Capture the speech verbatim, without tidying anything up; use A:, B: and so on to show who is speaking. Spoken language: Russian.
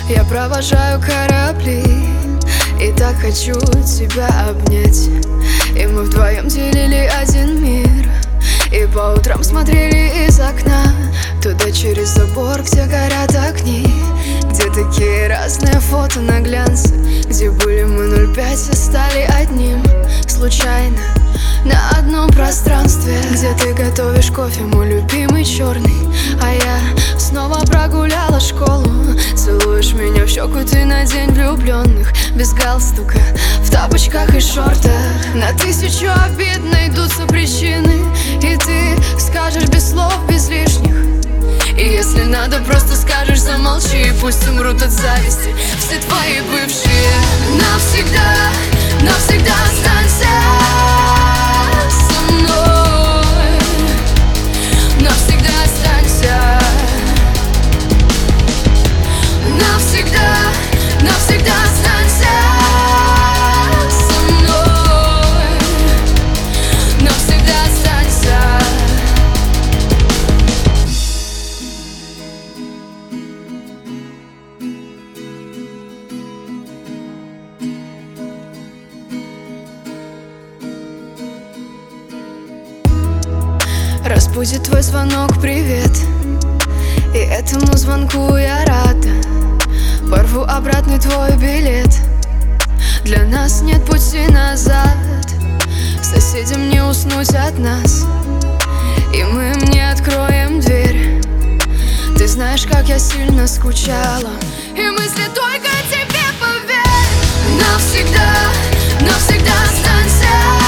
A: Я провожаю корабли и так хочу тебя обнять. И мы вдвоем делили один мир, и по утрам смотрели из окна туда через забор, где горят огни, где такие разные фото на глянце, где были мы ноль пять и стали одним случайно на одном пространстве, где ты готовишь кофе, мой любимый черный, а я снова прогуляла школу. Целуешь меня в щеку ты на день влюбленных, без галстука, в тапочках и шортах. На тысячу обид найдутся причины, и ты скажешь без слов, без лишних. И если надо, просто скажешь замолчи, и пусть умрут от зависти все твои бывшие. Навсегда, навсегда останься со мной, навсегда останься. Навсегда, навсегда останься со мной, навсегда останься. Разбудит твой звонок, привет, и этому звонку я рада. Порву обратный твой билет, для нас нет пути назад. Соседям не уснуть от нас, и мы им не откроем дверь. Ты знаешь, как я сильно скучала, и мысли только тебе, поверь. Навсегда, навсегда останься